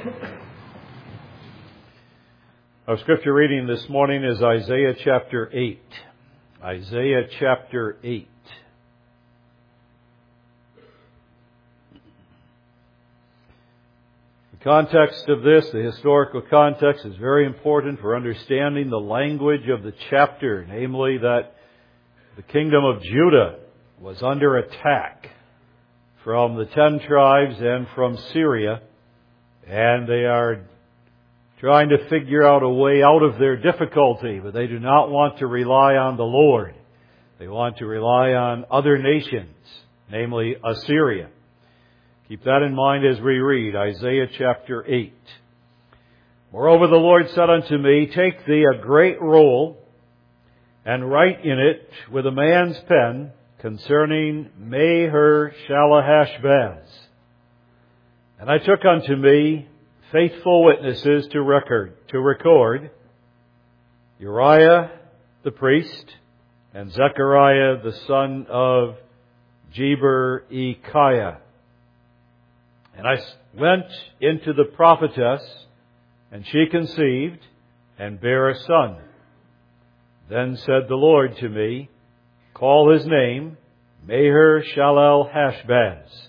Our scripture reading this morning is Isaiah chapter 8. Isaiah chapter 8. The context of this, the historical context, is very important for understanding the language of the chapter, namely that the kingdom of Judah was under attack from the 10 tribes and from Syria, and they are trying to figure out a way out of their difficulty, but they do not want to rely on the Lord. They want to rely on other nations, namely Assyria. Keep that in mind as we read Isaiah chapter 8. Moreover, the Lord said unto me, Take thee a great roll, and write in it with a man's pen concerning Maher-shalal-hash-baz. And I took unto me faithful witnesses to record Uriah the priest and Zechariah the son of Jeberechiah. And I went into the prophetess, and she conceived and bare a son. Then said the Lord to me, Call his name Maher-shalal-hash-baz.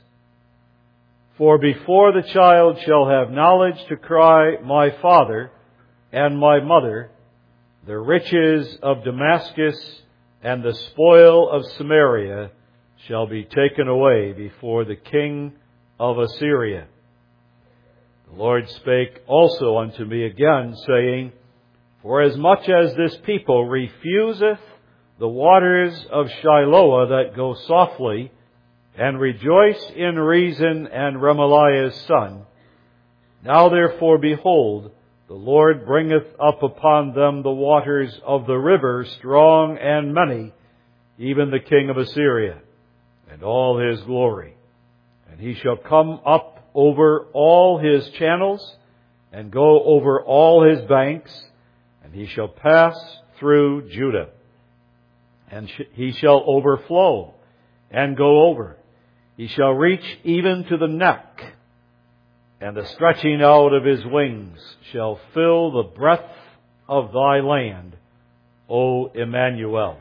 For before the child shall have knowledge to cry, My father and my mother, the riches of Damascus and the spoil of Samaria shall be taken away before the king of Assyria. The Lord spake also unto me again, saying, Forasmuch as this people refuseth the waters of Shiloah that go softly, and rejoice in Rezin and Remaliah's son. Now therefore, behold, the Lord bringeth up upon them the waters of the river, strong and many, even the king of Assyria, and all his glory. And he shall come up over all his channels, and go over all his banks, and he shall pass through Judah. And he shall overflow, and go over. He shall reach even to the neck, and the stretching out of his wings shall fill the breadth of thy land, O Emmanuel.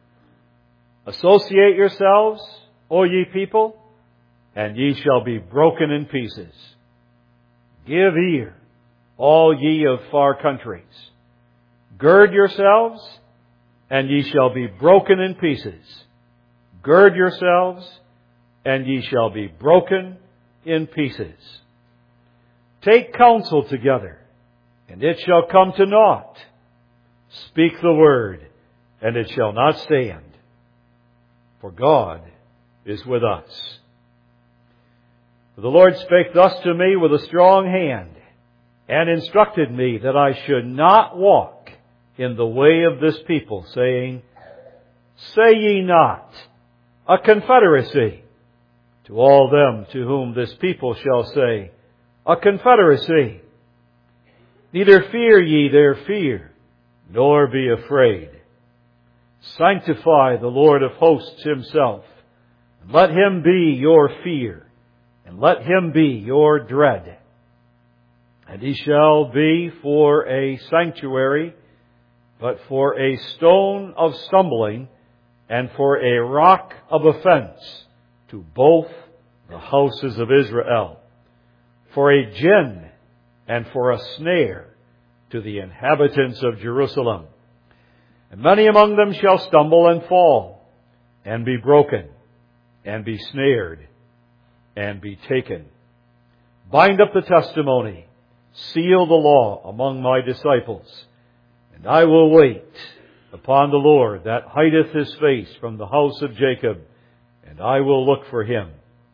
Associate yourselves, O ye people, and ye shall be broken in pieces. Give ear, all ye of far countries. Gird yourselves, and ye shall be broken in pieces. Gird yourselves, and ye shall be broken in pieces. Take counsel together, and it shall come to naught. Speak the word, and it shall not stand. For God is with us. For the Lord spake thus to me with a strong hand, and instructed me that I should not walk in the way of this people, saying, Say ye not, a confederacy, to all them to whom this people shall say, A confederacy. Neither fear ye their fear, nor be afraid. Sanctify the Lord of hosts himself, and let him be your fear, and let him be your dread. And he shall be for a sanctuary, but for a stone of stumbling, and for a rock of offense to both the houses of Israel, for a gin and for a snare to the inhabitants of Jerusalem. And many among them shall stumble and fall, and be broken, and be snared, and be taken. Bind up the testimony, seal the law among my disciples, and I will wait upon the Lord that hideth his face from the house of Jacob, and I will look for him.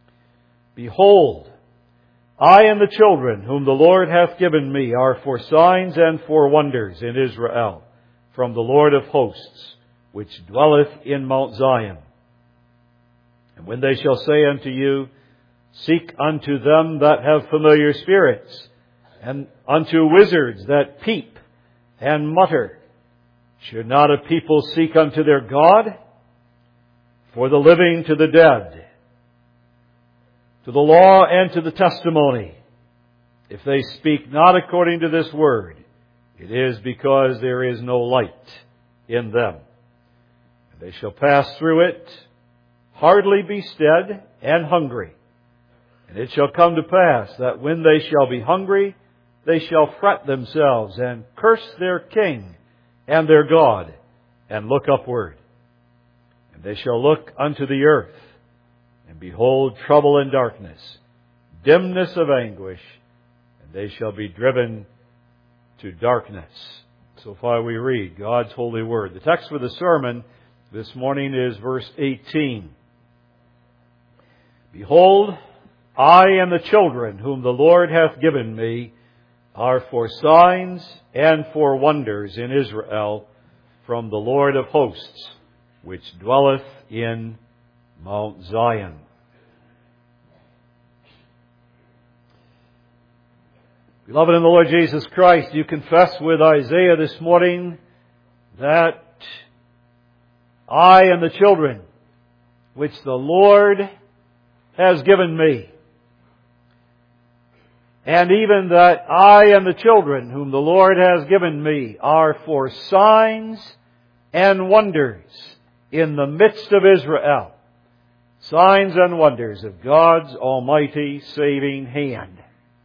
Behold, I and the children whom the Lord hath given me are for signs and for wonders in Israel, from the Lord of hosts, which dwelleth in Mount Zion. And when they shall say unto you, Seek unto them that have familiar spirits, and unto wizards that peep and mutter, should not a people seek unto their God? For the living to the dead, to the law and to the testimony, If they speak not according to this word, it is because there is no light in them. And they shall pass through it, hardly be stead, and hungry. And it shall come to pass that when they shall be hungry, they shall fret themselves, and curse their king and their God, and look upward. And they shall look unto the earth, and behold trouble and darkness, dimness of anguish, and they shall be driven to darkness. So far we read God's holy word. The text for the sermon this morning is verse 18. Behold, I and the children whom the Lord hath given me are for signs and for wonders in Israel from the Lord of hosts, which dwelleth in Mount Zion. Beloved in the Lord Jesus Christ, you confess with Isaiah this morning that I and the children which the Lord has given me, and even that I and the children whom the Lord has given me are for signs and wonders in the midst of Israel. Signs and wonders of God's almighty saving hand.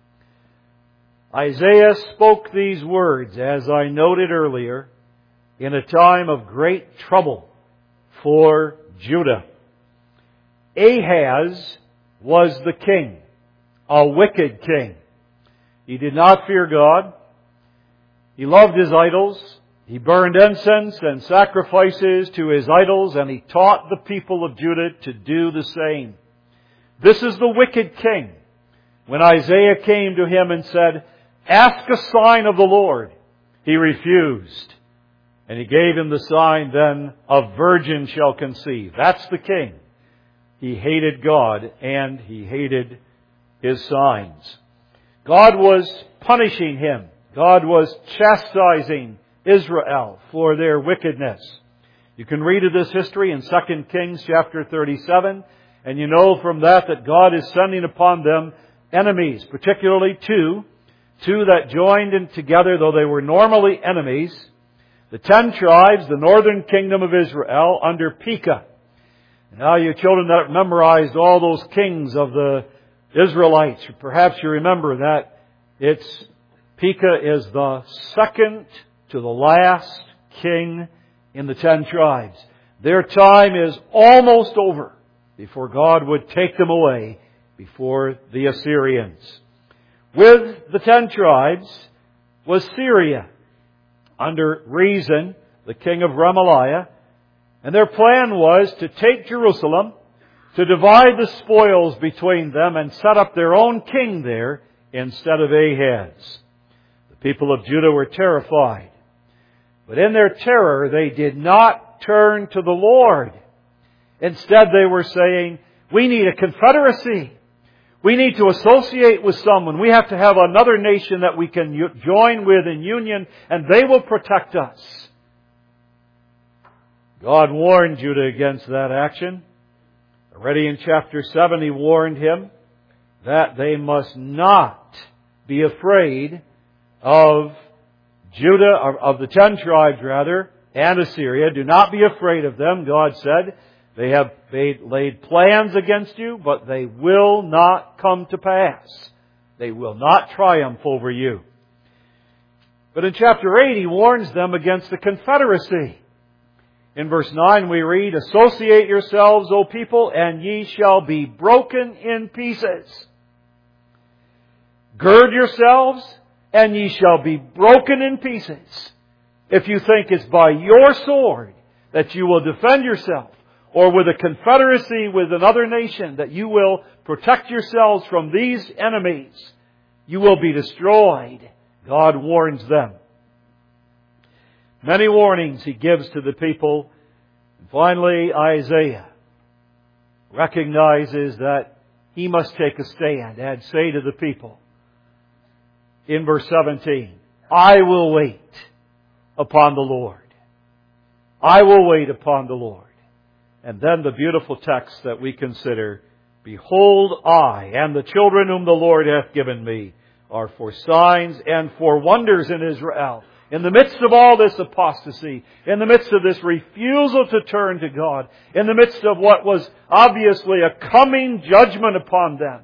Isaiah spoke these words, as I noted earlier, in a time of great trouble for Judah. Ahaz was the king, a wicked king. He did not fear God. He loved his idols. He burned incense and sacrifices to his idols, and he taught the people of Judah to do the same. This is the wicked king. When Isaiah came to him and said, "Ask a sign of the Lord," he refused. And he gave him the sign then, "A virgin shall conceive." That's the king. He hated God and he hated His signs. God was punishing him. God was chastising Israel for their wickedness. You can read of this history in 2 Kings chapter 37, and you know from that God is sending upon them enemies, particularly two that joined in together, though they were normally enemies. The 10 tribes, the northern kingdom of Israel, under Pekah. Now you children that have memorized all those kings of the Israelites, perhaps you remember that Pekah is the second to the last king in the 10 tribes. Their time is almost over before God would take them away before the Assyrians. With the 10 tribes was Syria, under Rezin, the king of Remaliah, and their plan was to take Jerusalem, to divide the spoils between them, and set up their own king there instead of Ahaz. The people of Judah were terrified, but in their terror they did not turn to the Lord. Instead they were saying, "We need a confederacy. We need to associate with someone. We have to have another nation that we can join with in union, and they will protect us." God warned Judah against that action. Already in chapter 7, He warned him that they must not be afraid of Judah, of the 10 tribes rather, and Assyria. Do not be afraid of them, God said. They have laid plans against you, but they will not come to pass. They will not triumph over you. But in chapter 8, He warns them against the confederacy. In verse 9 we read, "Associate yourselves, O people, and ye shall be broken in pieces. Gird yourselves, and ye shall be broken in pieces. If you think it's by your sword that you will defend yourself, or with a confederacy with another nation that you will protect yourselves from these enemies, you will be destroyed." God warns them. Many warnings He gives to the people. And finally, Isaiah recognizes that he must take a stand and say to the people, in verse 17, "I will wait upon the Lord. I will wait upon the Lord." And then the beautiful text that we consider, "Behold, I and the children whom the Lord hath given me are for signs and for wonders in Israel. In the midst of all this apostasy, in the midst of this refusal to turn to God, in the midst of what was obviously a coming judgment upon them,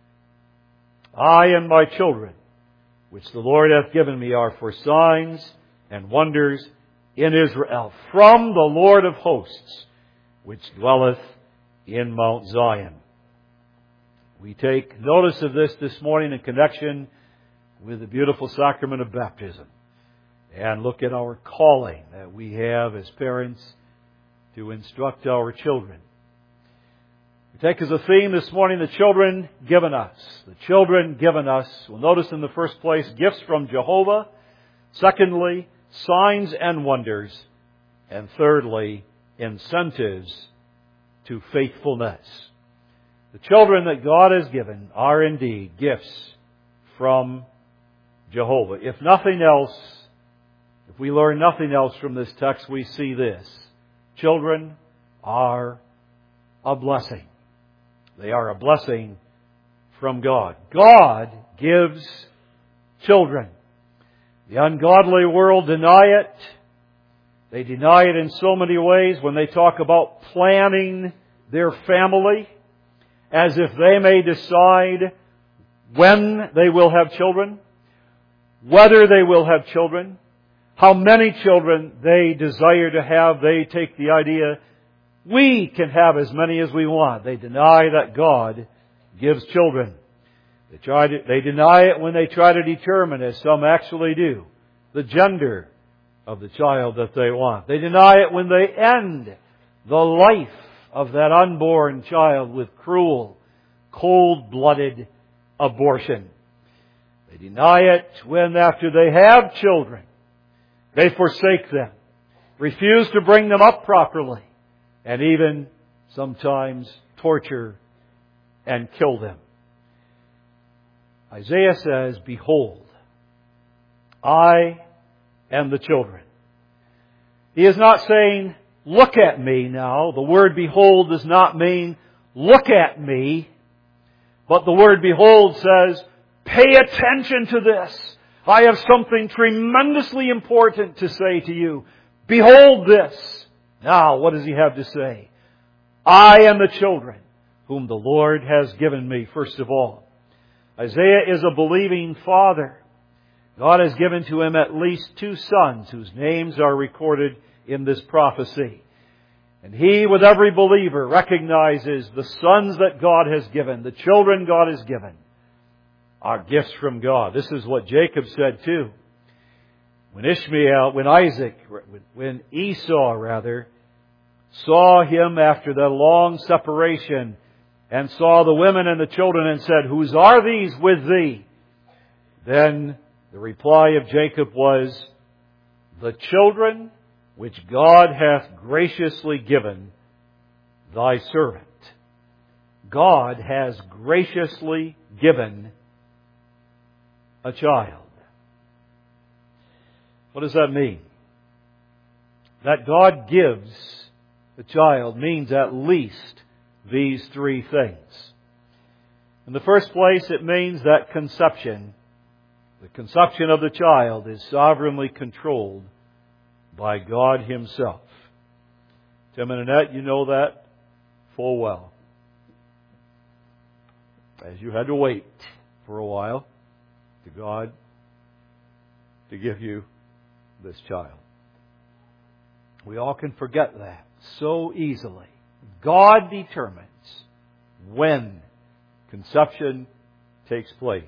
I and my children, which the Lord hath given me, are for signs and wonders in Israel, from the Lord of hosts, which dwelleth in Mount Zion. We take notice of this morning in connection with the beautiful sacrament of baptism, and look at our calling that we have as parents to instruct our children. We take as a theme this morning the children given us. The children given us. We'll notice in the first place gifts from Jehovah. Secondly, signs and wonders. And thirdly, incentives to faithfulness. The children that God has given are indeed gifts from Jehovah. If nothing else, if we learn nothing else from this text, we see this. Children are a blessing. They are a blessing from God. God gives children. The ungodly world deny it. They deny it in so many ways when they talk about planning their family, as if they may decide when they will have children, whether they will have children, how many children they desire to have. They take the idea, we can have as many as we want. They deny that God gives children. They deny it when they try to determine, as some actually do, the gender of the child that they want. They deny it when they end the life of that unborn child with cruel, cold-blooded abortion. They deny it when, after they have children, they forsake them, refuse to bring them up properly, and even sometimes torture and kill them. Isaiah says, behold, I am the children. He is not saying, look at me now. The word behold does not mean look at me. But the word behold says, pay attention to this. I have something tremendously important to say to you. Behold this. Now, what does he have to say? I am the children whom the Lord has given me, first of all. Isaiah is a believing father. God has given to him at least 2 sons whose names are recorded in this prophecy. And he, with every believer, recognizes the sons that God has given, the children God has given, are gifts from God. This is what Jacob said too. When Esau saw him after the long separation and saw the women and the children and said, whose are these with thee? Then the reply of Jacob was, the children which God hath graciously given thy servant. God has graciously given a child. What does that mean? That God gives a child means at least these 3 things. In the first place, it means that conception, the conception of the child, is sovereignly controlled by God Himself. Tim and Annette, you know that full well, as you had to wait for a while to God to give you this child. We all can forget that so easily. God determines when conception takes place.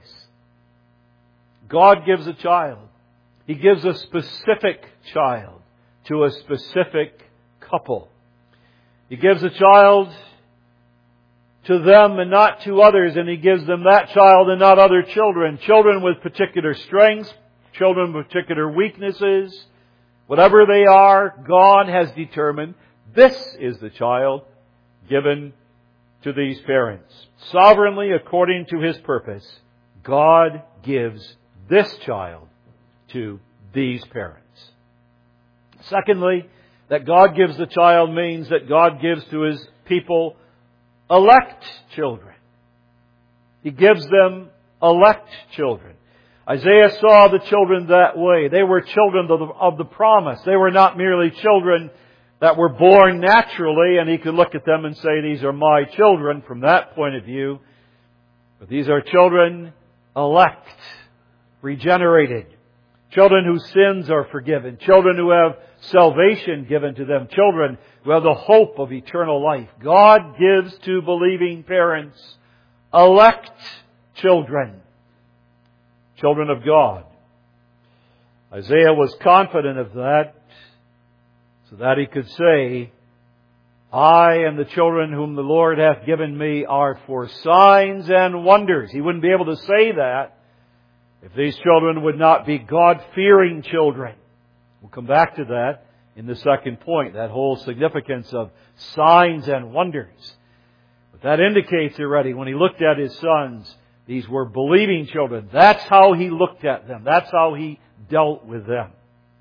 God gives a child. He gives a specific child to a specific couple. He gives a child to them and not to others, and He gives them that child and not other children. Children with particular strengths, children with particular weaknesses, whatever they are, God has determined this is the child given to these parents. Sovereignly, according to His purpose, God gives this child to these parents. Secondly, that God gives the child means that God gives to His people elect children. He gives them elect children. Isaiah saw the children that way. They were children of the promise. They were not merely children that were born naturally, and he could look at them and say, these are my children from that point of view. But these are children elect, regenerated, children whose sins are forgiven, children who have salvation given to them, children who have the hope of eternal life. God gives to believing parents elect children, children of God. Isaiah was confident of that, so that he could say, I and the children whom the Lord hath given me are for signs and wonders. He wouldn't be able to say that if these children would not be God-fearing children. We'll come back to that in the second point, that whole significance of signs and wonders. But that indicates already, when he looked at his sons, these were believing children. That's how he looked at them. That's how he dealt with them.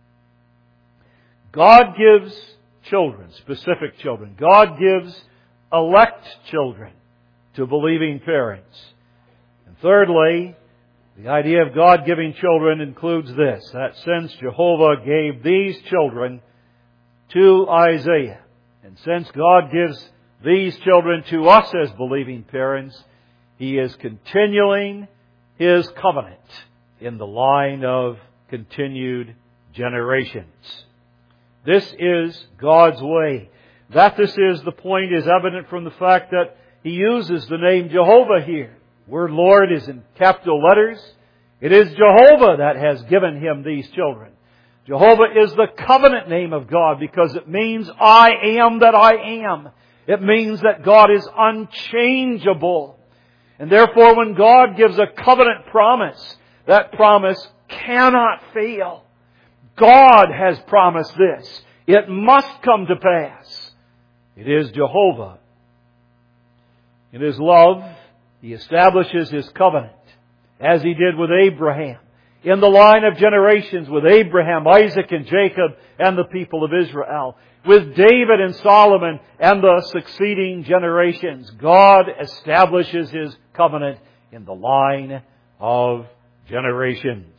God gives children, specific children. God gives elect children to believing parents. And thirdly, the idea of God giving children includes this, that since Jehovah gave these children to Isaiah, and since God gives these children to us as believing parents, He is continuing His covenant in the line of continued generations. This is God's way. That this is the point is evident from the fact that He uses the name Jehovah here. The word Lord is in capital letters. It is Jehovah that has given him these children. Jehovah is the covenant name of God because it means I am that I am. It means that God is unchangeable. And therefore when God gives a covenant promise, that promise cannot fail. God has promised this. It must come to pass. It is Jehovah. In His love, He establishes His covenant, as He did with Abraham, in the line of generations with Abraham, Isaac, and Jacob, and the people of Israel, with David and Solomon and the succeeding generations. God establishes His covenant in the line of generations.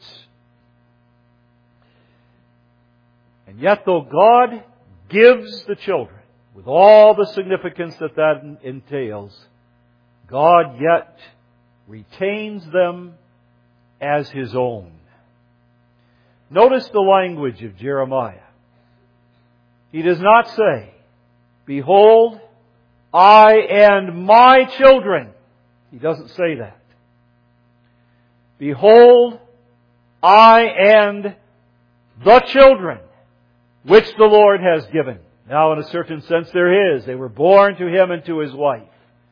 And yet, though God gives the children, with all the significance that entails, God yet retains them as His own. Notice the language of Jeremiah. He does not say, Behold, I and my children. He doesn't say that. Behold, I and the children which the Lord has given. Now, in a certain sense, they're His. They were born to Him and to His wife.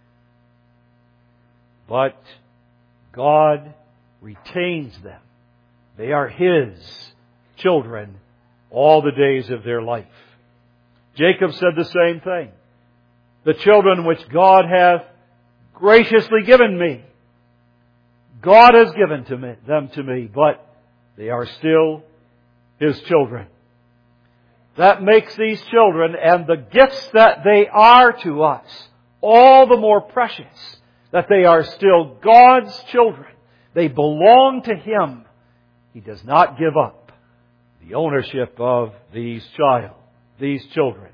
But God retains them. They are His children all the days of their life. Jacob said the same thing. The children which God hath graciously given me, God has given them to me, but they are still His children. That makes these children and the gifts that they are to us all the more precious, that they are still God's children. They belong to Him. He does not give up the ownership of these children.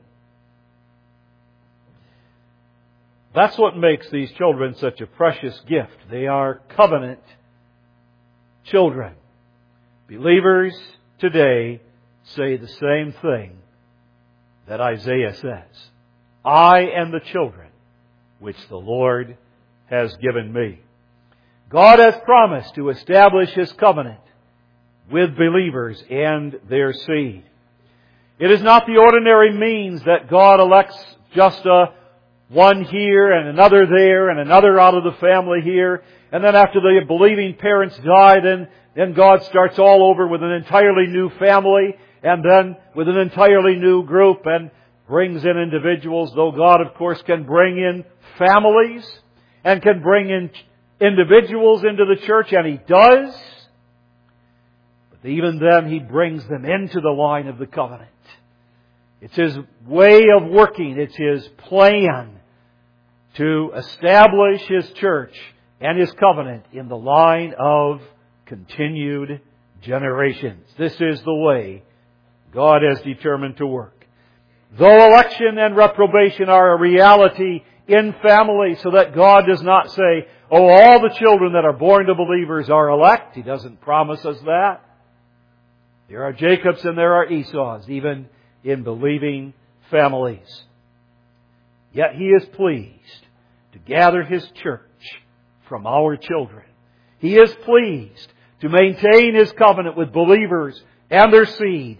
That's what makes these children such a precious gift. They are covenant children. Believers today say the same thing that Isaiah says. I and the children which the Lord has given me. God has promised to establish His covenant with believers and their seed. It is not the ordinary means that God elects just one here and another there and another out of the family here. And then after the believing parents die, then God starts all over with an entirely new family and then with an entirely new group and brings in individuals. Though God, of course, can bring in families and can bring in individuals into the church, and He does. But even then, He brings them into the line of the covenant. It's His way of working. It's His plan to establish His church and His covenant in the line of continued generations. This is the way God has determined to work. Though election and reprobation are a reality in families, so that God does not say, oh, all the children that are born to believers are elect. He doesn't promise us that. There are Jacobs and there are Esau's, even in believing families. Yet He is pleased to gather His church from our children. He is pleased to maintain His covenant with believers and their seed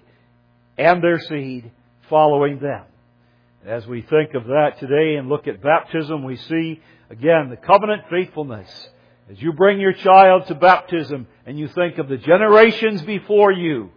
following them. As we think of that today and look at baptism, we see, again, the covenant faithfulness. As you bring your child to baptism and you think of the generations before you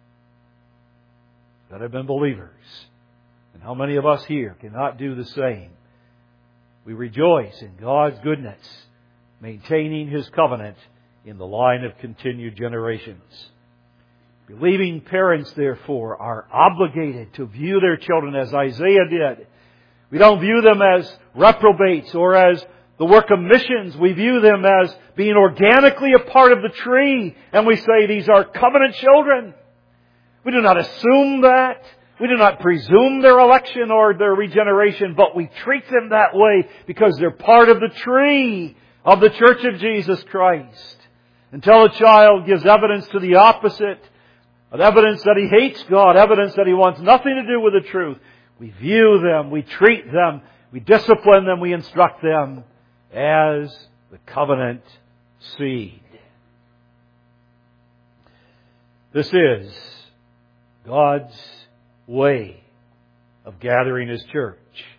that have been believers, and how many of us here cannot do the same, we rejoice in God's goodness, maintaining His covenant in the line of continued generations. Believing parents, therefore, are obligated to view their children as Isaiah did. We don't view them as reprobates or as the work of missions. We view them as being organically a part of the tree. And we say these are covenant children. We do not assume that. We do not presume their election or their regeneration, but we treat them that way because they're part of the tree of the Church of Jesus Christ. Until a child gives evidence to the opposite, evidence that he hates God, evidence that he wants nothing to do with the truth, we view them, we treat them, we discipline them, we instruct them as the covenant seed. This is God's way of gathering His church.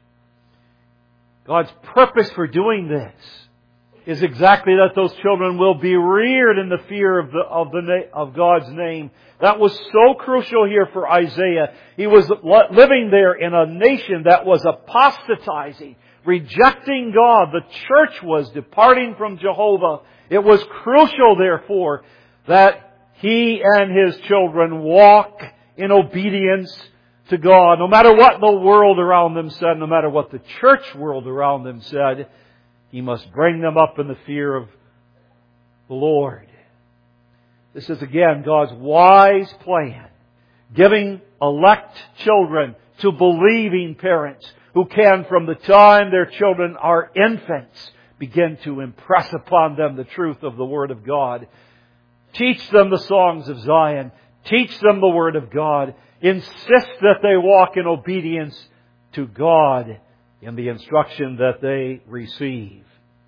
God's purpose for doing this is exactly that those children will be reared in the fear of God's name. That was so crucial here for Isaiah. He was living there in a nation that was apostatizing, rejecting God. The church was departing from Jehovah. It was crucial, therefore, that he and his children walk in obedience to God. No matter what the world around them said, no matter what the church world around them said, He must bring them up in the fear of the Lord. This is again God's wise plan, giving elect children to believing parents who can, from the time their children are infants, begin to impress upon them the truth of the Word of God. Teach them the songs of Zion. Teach them the Word of God. Insist that they walk in obedience to God in the instruction that they receive.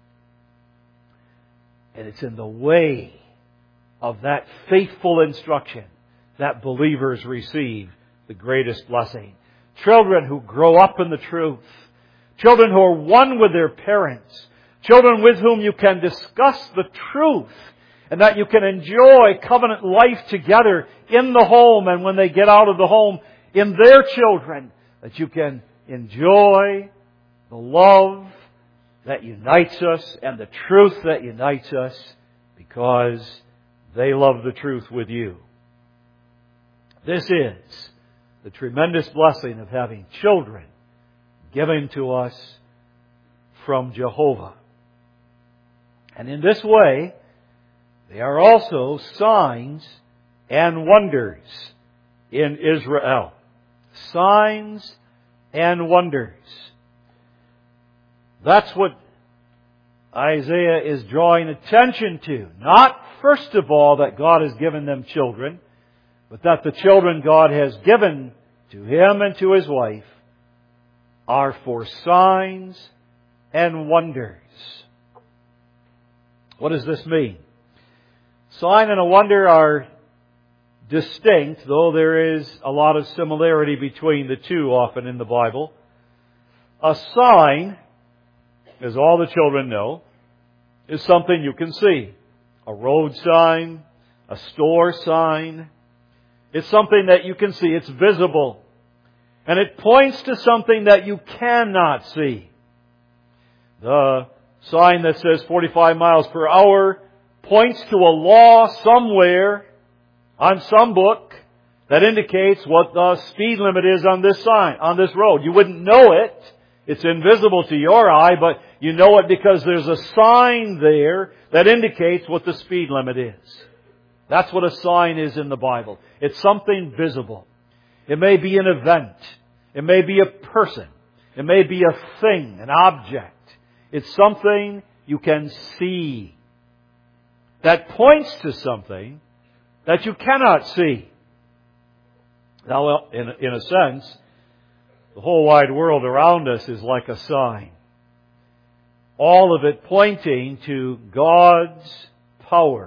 And it's in the way of that faithful instruction that believers receive the greatest blessing. Children who grow up in the truth. Children who are one with their parents. Children with whom you can discuss the truth. And that you can enjoy covenant life together in the home and when they get out of the home in their children. That you can enjoy the love that unites us and the truth that unites us because they love the truth with you. This is the tremendous blessing of having children given to us from Jehovah. And in this way, they are also signs and wonders in Israel. Signs and wonders. That's what Isaiah is drawing attention to. Not, first of all, that God has given them children, but that the children God has given to him and to his wife are for signs and wonders. What does this mean? Sign and a wonder are distinct, though there is a lot of similarity between the two often in the Bible. A sign, as all the children know, is something you can see. A road sign, a store sign. It's something that you can see. It's visible. And it points to something that you cannot see. The sign that says 45 miles per hour points to a law somewhere on some book that indicates what the speed limit is on this sign, on this road. You wouldn't know it. It's invisible to your eye, but you know it because there's a sign there that indicates what the speed limit is. That's what a sign is in the Bible. It's something visible. It may be an event. It may be a person. It may be a thing, an object. It's something you can see that points to something that you cannot see. Now, in a sense, the whole wide world around us is like a sign. All of it pointing to God's power.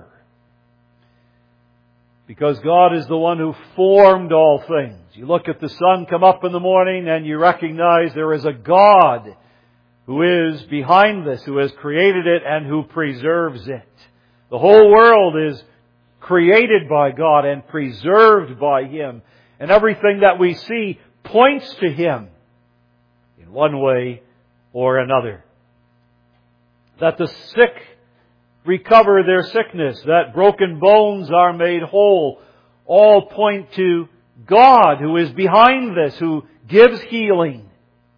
Because God is the one who formed all things. You look at the sun come up in the morning and you recognize there is a God who is behind this, who has created it and who preserves it. The whole world is created by God and preserved by Him. And everything that we see points to Him in one way or another. That the sick recover their sickness, that broken bones are made whole, all point to God who is behind this, who gives healing.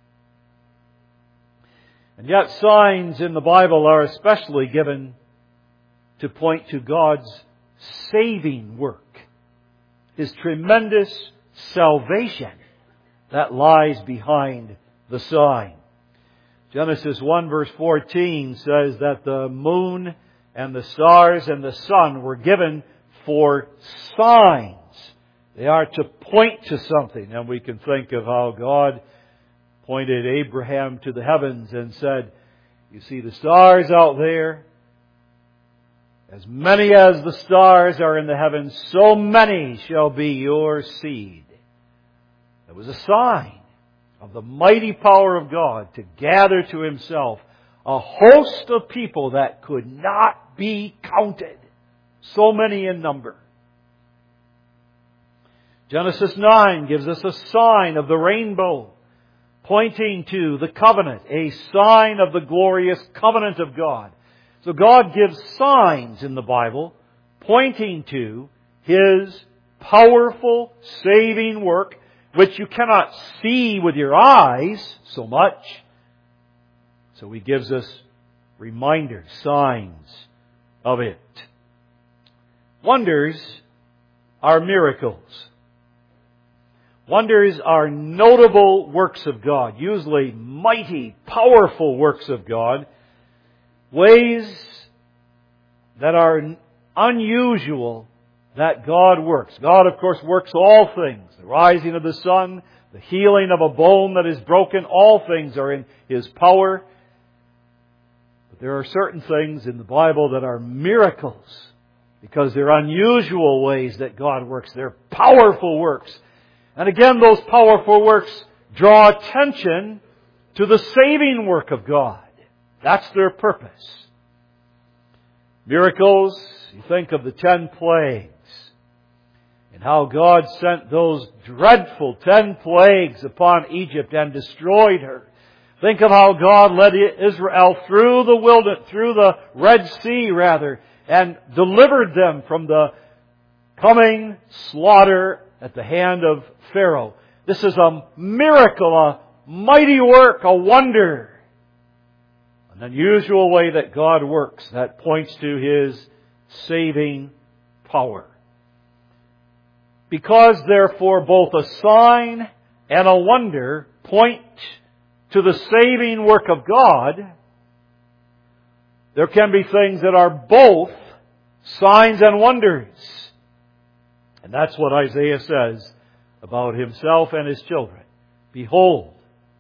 And yet signs in the Bible are especially given to point to God's saving work. His tremendous salvation that lies behind the sign. Genesis 1 verse 14 says that the moon and the stars and the sun were given for signs. They are to point to something. And we can think of how God pointed Abraham to the heavens and said, you see the stars out there? As many as the stars are in the heavens, so many shall be your seed. It was a sign of the mighty power of God to gather to Himself a host of people that could not be counted. So many in number. Genesis 9 gives us a sign of the rainbow, pointing to the covenant, a sign of the glorious covenant of God. So God gives signs in the Bible, pointing to His powerful saving work, which you cannot see with your eyes so much. So He gives us reminders, signs of it. Wonders are miracles. Wonders are notable works of God, usually mighty, powerful works of God, ways that are unusual that God works. God, of course, works all things. The rising of the sun, the healing of a bone that is broken, all things are in His power. But there are certain things in the Bible that are miracles because they're unusual ways that God works. They're powerful works. And again, those powerful works draw attention to the saving work of God. That's their purpose. Miracles, you think of the 10 plagues and how God sent those dreadful 10 plagues upon Egypt and destroyed her. Think of how God led Israel through the Red Sea, and delivered them from the coming slaughter at the hand of Pharaoh. This is a miracle, a mighty work, a wonder. An unusual way that God works that points to His saving power. Because therefore both a sign and a wonder point to the saving work of God, there can be things that are both signs and wonders. And that's what Isaiah says about himself and his children. Behold,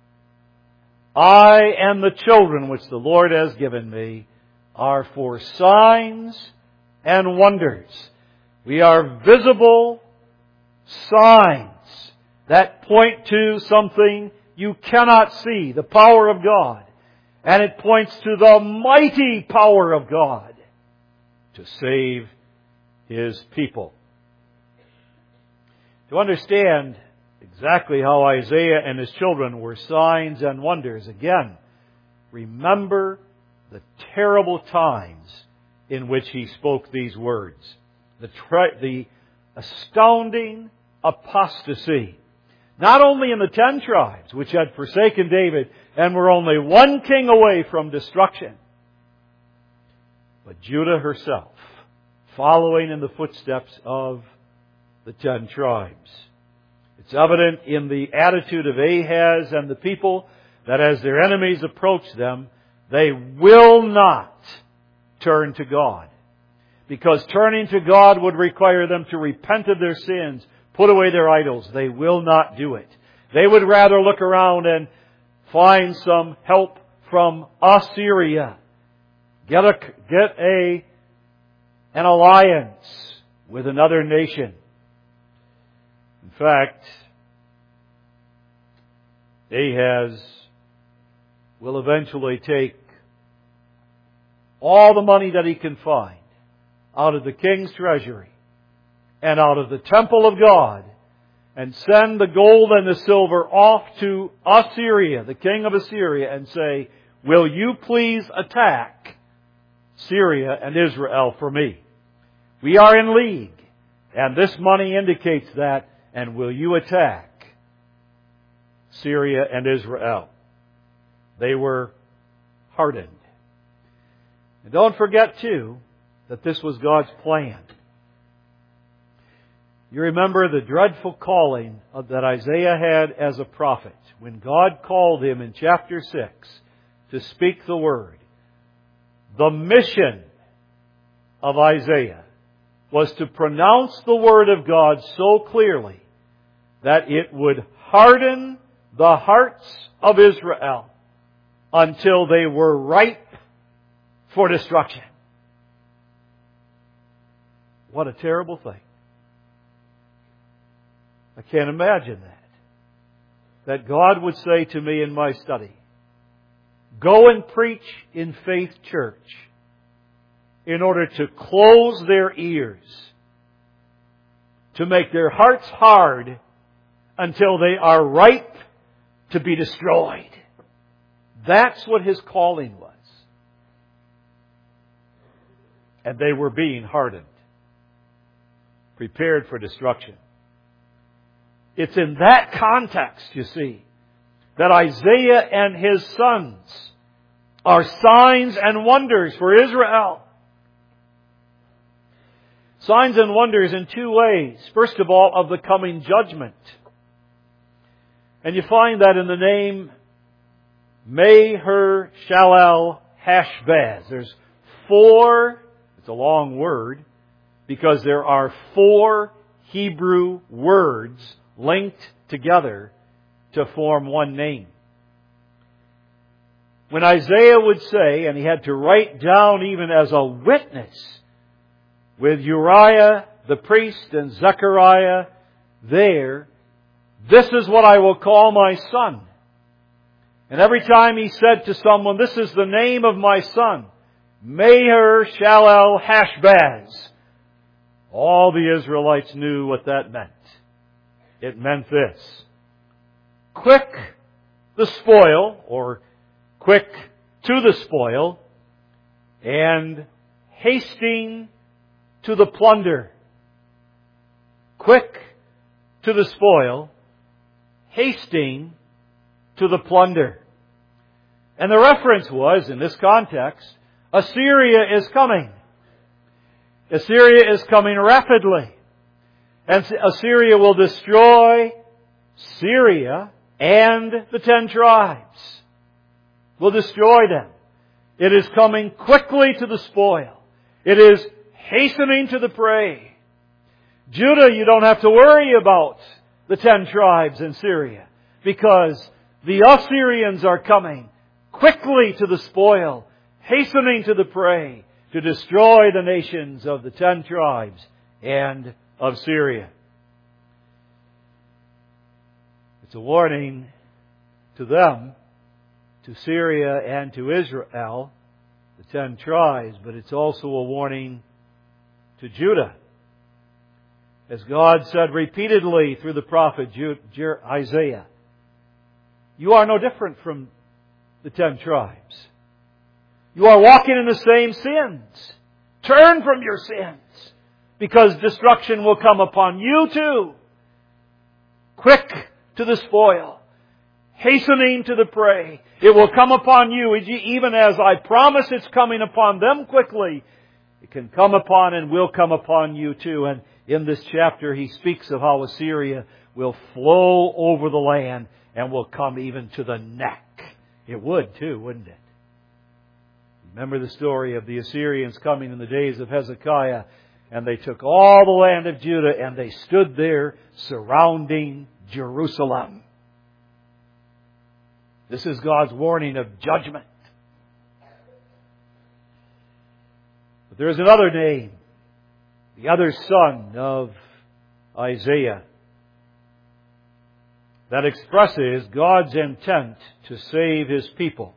I and the children which the Lord has given me are for signs and wonders. We are visible signs that point to something you cannot see, the power of God. And it points to the mighty power of God to save His people. To understand exactly how Isaiah and his children were signs and wonders, again, remember the terrible times in which he spoke these words. The astounding apostasy. Not only in the 10 tribes, which had forsaken David and were only one king away from destruction, but Judah herself following in the footsteps of the 10 tribes. It's evident in the attitude of Ahaz and the people that as their enemies approach them, they will not turn to God. Because turning to God would require them to repent of their sins, put away their idols. They will not do it. They would rather look around and find some help from Assyria. Get an alliance with another nation. In fact, Ahaz will eventually take all the money that he can find out of the king's treasury and out of the temple of God and send the gold and the silver off to Assyria, the king of Assyria, and say, will you please attack Syria and Israel for me? We are in league, and this money indicates that, and will you attack Syria and Israel? They were hardened. And don't forget, too, that this was God's plan. You remember the dreadful calling that Isaiah had as a prophet when God called him in chapter 6 to speak the word. The mission of Isaiah was to pronounce the word of God so clearly that it would harden the hearts of Israel until they were ripe for destruction. What a terrible thing. I can't imagine that. That God would say to me in my study, go and preach in Faith Church in order to close their ears, to make their hearts hard until they are ripe to be destroyed. That's what His calling was. And they were being hardened, prepared for destruction. It's in that context, you see, that Isaiah and his sons are signs and wonders for Israel. Signs and wonders in two ways. First of all, of the coming judgment. And you find that in the name Maher-Shalal-Hash-Baz. There's 4, it's a long word, because there are 4 Hebrew words linked together to form one name. When Isaiah would say, and he had to write down even as a witness, with Uriah the priest and Zechariah there, this is what I will call my son. And every time he said to someone, this is the name of my son, Maher-Shalal-Hash-Baz, all the Israelites knew what that meant. It meant this: quick the spoil, or quick to the spoil, and hasting to the plunder. Quick to the spoil, hasting to the plunder. And the reference was, in this context, Assyria is coming. Assyria is coming rapidly. And Assyria will destroy Syria and the 10 tribes. Will destroy them. It is coming quickly to the spoil. It is hastening to the prey. Judah, you don't have to worry about the 10 tribes in Syria, because the Assyrians are coming quickly to the spoil, hastening to the prey, to destroy the nations of the 10 tribes and of Syria. It's a warning to them, to Syria and to Israel, the 10 tribes, but it's also a warning to Judah. As God said repeatedly through the prophet Isaiah, you are no different from the 10 tribes. You are walking in the same sins. Turn from your sins, because destruction will come upon you too. Quick to the spoil, hastening to the prey. It will come upon you, even as I promise it's coming upon them quickly. It can come upon and will come upon you too. And in this chapter he speaks of how Assyria will flow over the land and will come even to the neck. It would too, wouldn't it? Remember the story of the Assyrians coming in the days of Hezekiah, and they took all the land of Judah and they stood there surrounding Jerusalem. This is God's warning of judgment. But there is another name, the other son of Isaiah, that expresses God's intent to save His people.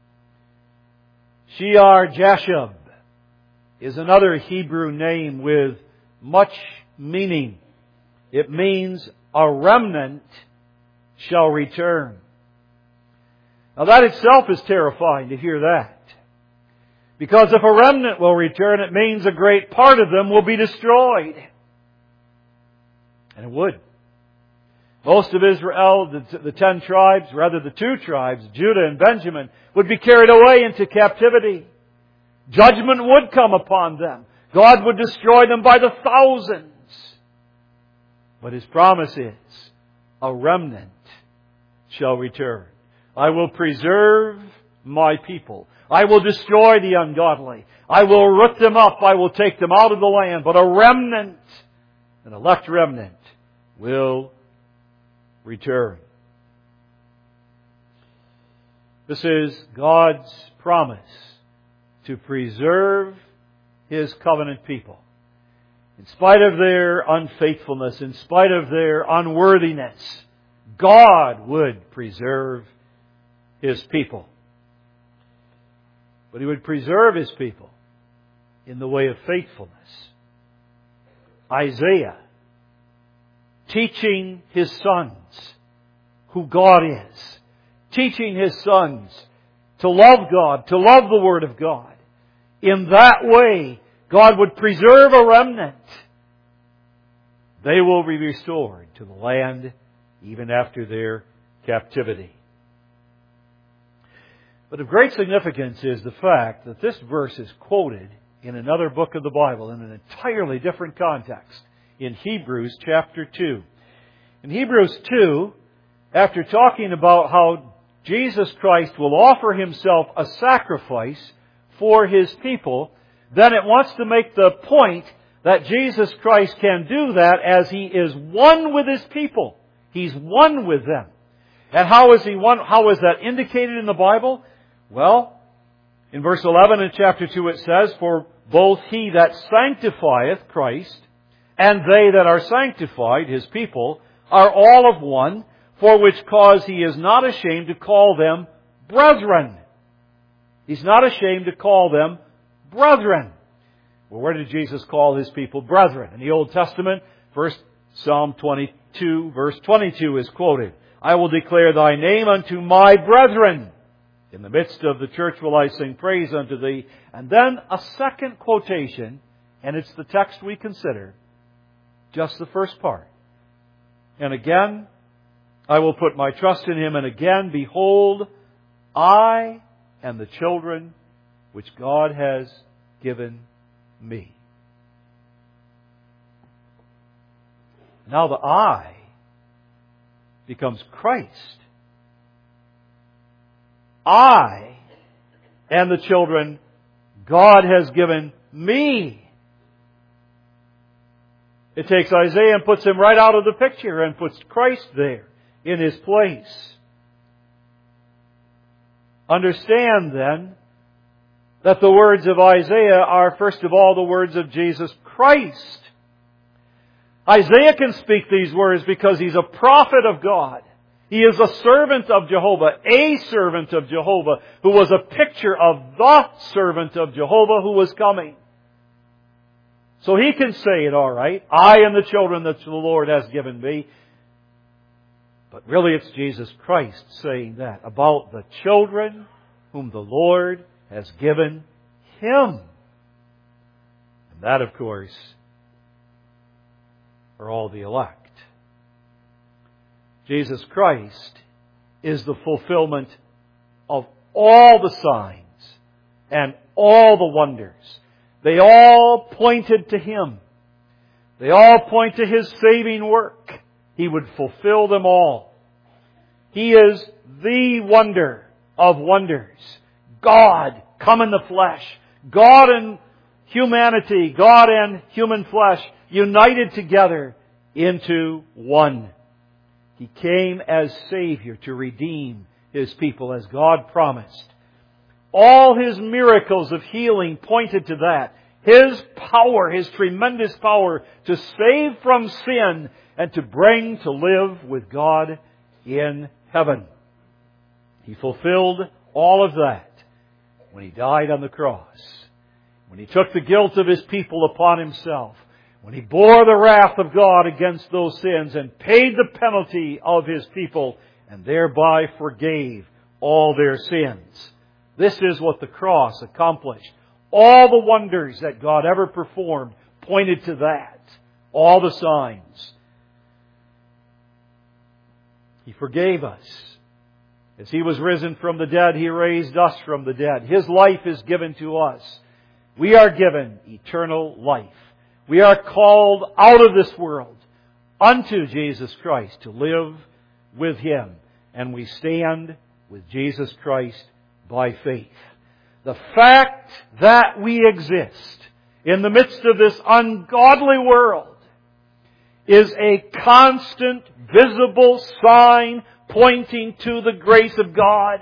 Shear-Jashub is another Hebrew name with much meaning. It means a remnant shall return. Now that itself is terrifying to hear that. Because if a remnant will return, it means a great part of them will be destroyed. And it would. Most of Israel, the 10 tribes, rather the 2 tribes, Judah and Benjamin, would be carried away into captivity. Judgment would come upon them. God would destroy them by the thousands. But His promise is, a remnant shall return. I will preserve my people. I will destroy the ungodly. I will root them up. I will take them out of the land. But a remnant, an elect remnant, will return. This is God's promise to preserve His covenant people. In spite of their unfaithfulness, in spite of their unworthiness, God would preserve His people. But He would preserve His people in the way of faithfulness. Isaiah, teaching his sons who God is, teaching his sons to love God, to love the Word of God. In that way, God would preserve a remnant. They will be restored to the land even after their captivity. But of great significance is the fact that this verse is quoted in another book of the Bible in an entirely different context, in Hebrews chapter 2. In Hebrews 2, after talking about how Jesus Christ will offer Himself a sacrifice for His people, then it wants to make the point that Jesus Christ can do that as He is one with His people. He's one with them. And how is He one? How is that indicated in the Bible? Well, in verse 11 in chapter 2 it says, "For both He that sanctifieth, Christ, and they that are sanctified, His people, are all of one, for which cause He is not ashamed to call them brethren." He's not ashamed to call them brethren. Well, where did Jesus call His people brethren? In the Old Testament, first Psalm 22, verse 22 is quoted. "I will declare Thy name unto my brethren. In the midst of the church will I sing praise unto Thee." And then a second quotation, and it's the text we consider, just the first part. "And again, I will put my trust in Him, and again, behold, I and the children which God has given me." Now the I becomes Christ. I and the children God has given me. It takes Isaiah and puts him right out of the picture and puts Christ there in His place. Understand then that the words of Isaiah are first of all the words of Jesus Christ. Isaiah can speak these words because he's a prophet of God. He is a servant of Jehovah, a servant of Jehovah, who was a picture of the servant of Jehovah who was coming. So he can say it all right. I and the children that the Lord has given me. But really it's Jesus Christ saying that about the children whom the Lord has given Him. And that, of course, are all the elect. Jesus Christ is the fulfillment of all the signs and all the wonders They all pointed to Him. They all point to His saving work. He would fulfill them all. He is the wonder of wonders. God come in the flesh. God and humanity, God and human flesh united together into one. He came as Savior to redeem His people as God promised. All His miracles of healing pointed to that. His power, His tremendous power to save from sin and to bring to live with God in heaven. He fulfilled all of that when He died on the cross. When He took the guilt of His people upon Himself. When He bore the wrath of God against those sins and paid the penalty of His people and thereby forgave all their sins. This is what the cross accomplished. All the wonders that God ever performed pointed to that. All the signs. He forgave us. As He was risen from the dead, He raised us from the dead. His life is given to us. We are given eternal life. We are called out of this world unto Jesus Christ to live with Him. And we stand with Jesus Christ by faith. The fact that we exist in the midst of this ungodly world is a constant, visible sign pointing to the grace of God,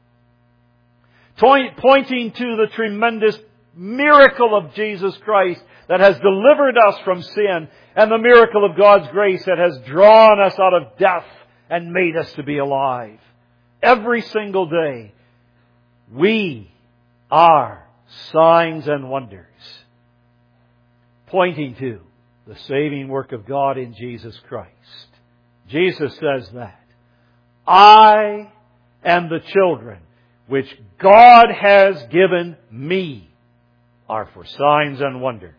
pointing to the tremendous miracle of Jesus Christ that has delivered us from sin, and the miracle of God's grace that has drawn us out of death and made us to be alive. Every single day, we are signs and wonders pointing to the saving work of God in Jesus Christ. Jesus says that. I and the children which God has given me are for signs and wonders.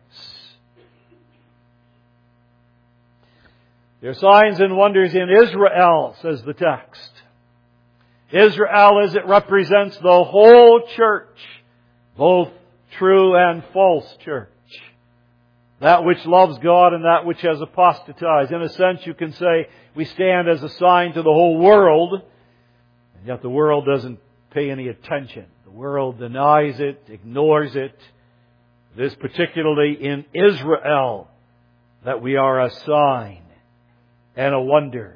There are signs and wonders in Israel, says the text. Israel, as it represents the whole church, both true and false church. That which loves God and that which has apostatized. In a sense, you can say we stand as a sign to the whole world, and yet the world doesn't pay any attention. The world denies it, ignores it. It is particularly in Israel that we are a sign and a wonder.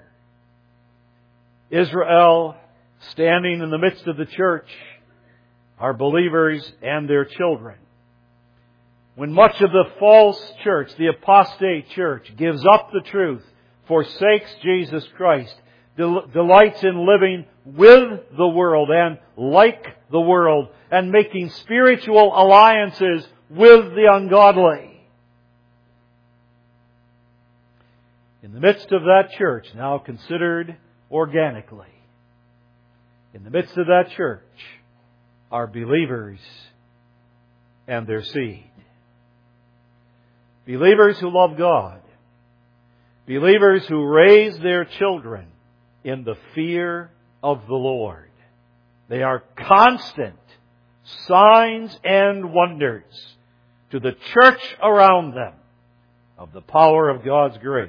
Israel, standing in the midst of the church, are believers and their children. When much of the false church, the apostate church, gives up the truth, forsakes Jesus Christ, delights in living with the world and like the world, and making spiritual alliances with the ungodly. In the midst of that church, now considered organically, in the midst of that church are believers and their seed. Believers who love God. Believers who raise their children in the fear of the Lord. They are constant signs and wonders to the church around them of the power of God's grace.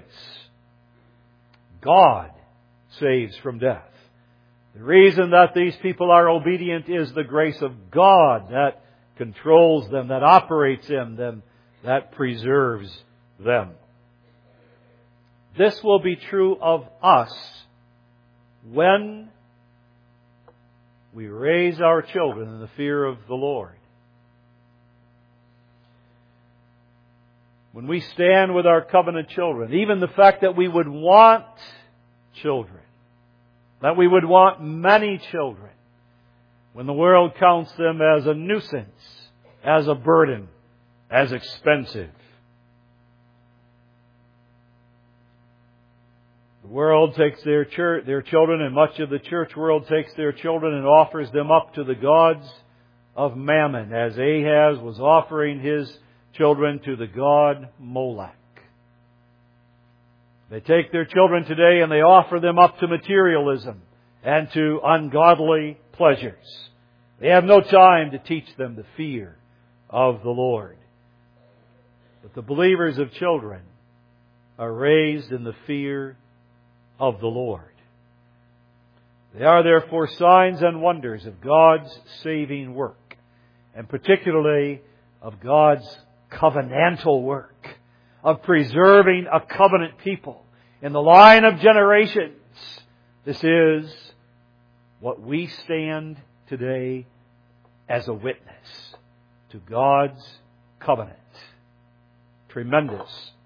God saves from death. The reason that these people are obedient is the grace of God that controls them, that operates in them, that preserves them. This will be true of us when we raise our children in the fear of the Lord. When we stand with our covenant children, even the fact that we would want children, that we would want many children, when the world counts them as a nuisance, as a burden, as expensive. The world takes their children, and much of the church world takes their children and offers them up to the gods of Mammon, as Ahaz was offering his children to the god Molech. They take their children today and they offer them up to materialism and to ungodly pleasures. They have no time to teach them the fear of the Lord. But the believers of children are raised in the fear of the Lord. They are therefore signs and wonders of God's saving work, and particularly of God's covenantal work, of preserving a covenant people in the line of generations. This is what we stand today as a witness to God's covenant. Tremendous.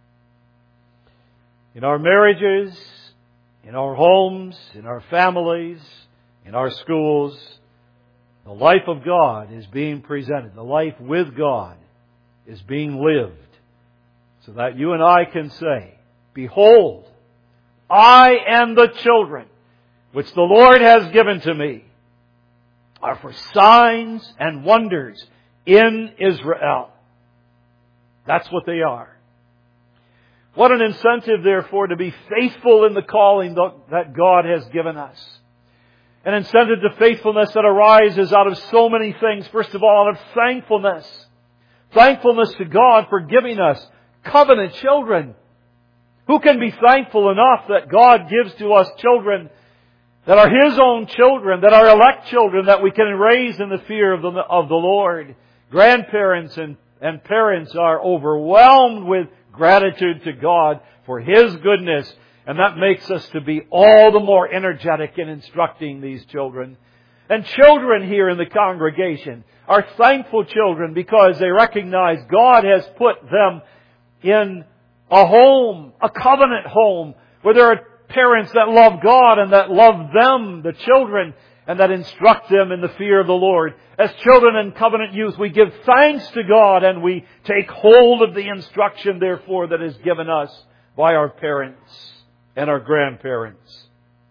In our marriages, in our homes, in our families, in our schools, the life of God is being presented. The life with God is being lived, so that you and I can say, "Behold, I and the children which the Lord has given to me are for signs and wonders in Israel." That's what they are. What an incentive, therefore, to be faithful in the calling that God has given us. An incentive to faithfulness that arises out of so many things. First of all, out of thankfulness. Thankfulness to God for giving us covenant children. Who can be thankful enough that God gives to us children that are His own children, that are elect children, that we can raise in the fear of the Lord? Grandparents and parents are overwhelmed with gratitude to God for His goodness, and that makes us to be all the more energetic in instructing these children. And children here in the congregation are thankful children because they recognize God has put them in a home, a covenant home, where there are parents that love God and that love them, the children, and that instruct them in the fear of the Lord. As children in covenant youth, we give thanks to God and we take hold of the instruction, therefore, that is given us by our parents and our grandparents.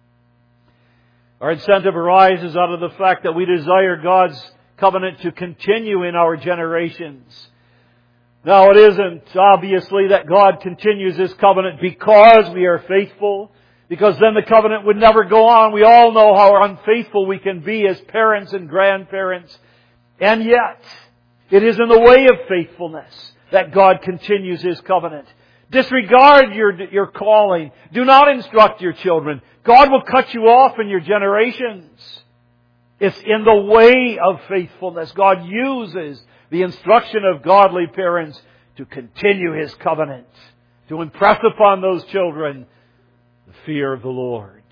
Our incentive arises out of the fact that we desire God's covenant to continue in our generations. Now, it isn't obviously that God continues His covenant because we are faithful, because then the covenant would never go on. We all know how unfaithful we can be as parents and grandparents. And yet, it is in the way of faithfulness that God continues His covenant. Disregard your calling. Do not instruct your children. God will cut you off in your generations. It's in the way of faithfulness. God uses the instruction of godly parents to continue His covenant, to impress upon those children the fear of the Lord.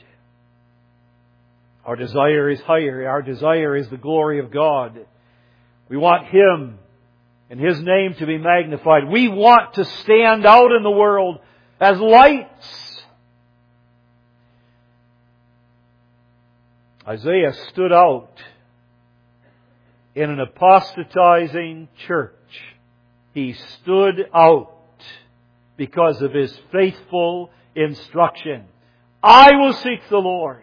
Our desire is higher. Our desire is the glory of God. We want Him and His name to be magnified. We want to stand out in the world as lights. Isaiah stood out in an apostatizing church. He stood out because of his faithful instruction. I will seek the Lord.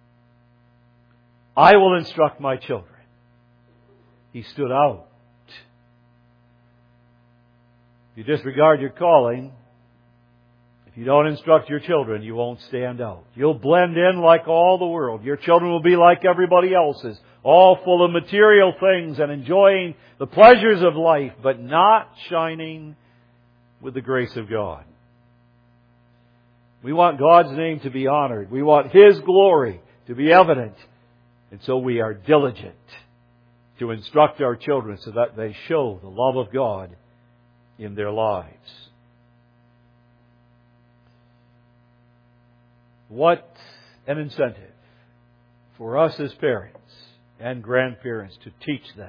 I will instruct my children. He stood out. If you disregard your calling, if you don't instruct your children, you won't stand out. You'll blend in like all the world. Your children will be like everybody else's, all full of material things and enjoying the pleasures of life, but not shining with the grace of God. We want God's name to be honored. We want His glory to be evident. And so we are diligent to instruct our children so that they show the love of God in their lives. What an incentive for us as parents and grandparents to teach them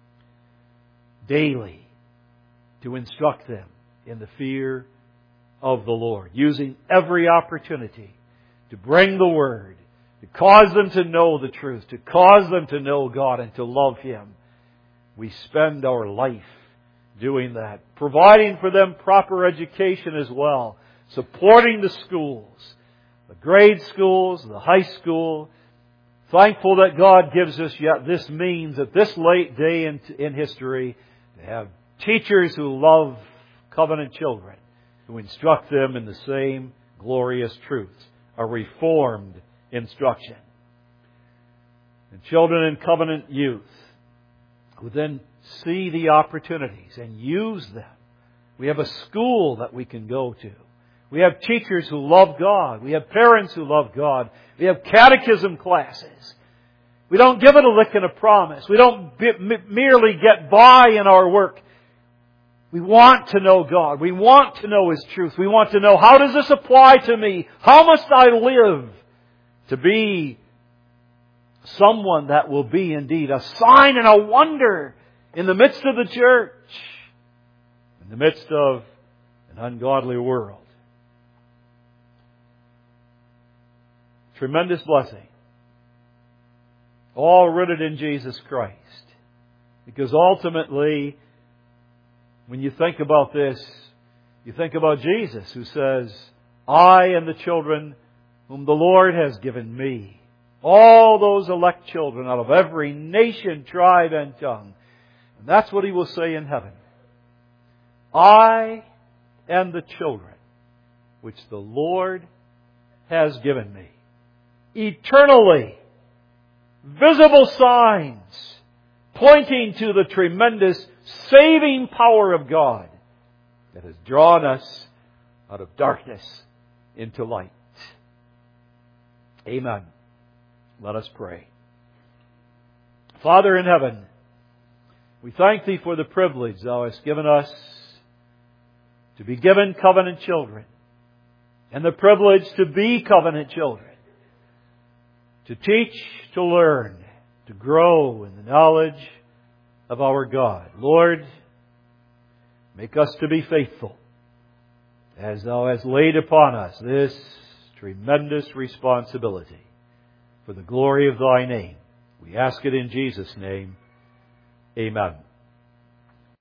daily, to instruct them in the fear of the Lord, using every opportunity to bring the Word, to cause them to know the truth, to cause them to know God and to love Him. We spend our life doing that, providing for them proper education as well, supporting the schools, the grade schools, the high school. Thankful that God gives us yet this means at this late day in history to have teachers who love covenant children, who instruct them in the same glorious truths, a reformed instruction. And children in covenant youth who then see the opportunities and use them We have a school that we can go to. We have teachers who love God. We have parents who love God. We have catechism classes. We don't give it a lick and a promise. We don't merely get by in our work. We want to know God. We want to know His truth. We want to know, how does this apply to me? How must I live to be someone that will be indeed a sign and a wonder in the midst of the church, in the midst of an ungodly world? Tremendous blessing. All rooted in Jesus Christ. Because ultimately, when you think about this, you think about Jesus, who says, I and the children whom the Lord has given me. All those elect children out of every nation, tribe, and tongue. And that's what He will say in heaven. I and the children which the Lord has given me. Eternally, visible signs pointing to the tremendous saving power of God that has drawn us out of darkness into light. Amen. Let us pray. Father in heaven, we thank Thee for the privilege Thou hast given us to be given covenant children, and the privilege to be covenant children, to teach, to learn, to grow in the knowledge of our God. Lord, make us to be faithful as Thou hast laid upon us this tremendous responsibility for the glory of Thy name. We ask it in Jesus' name. Amen.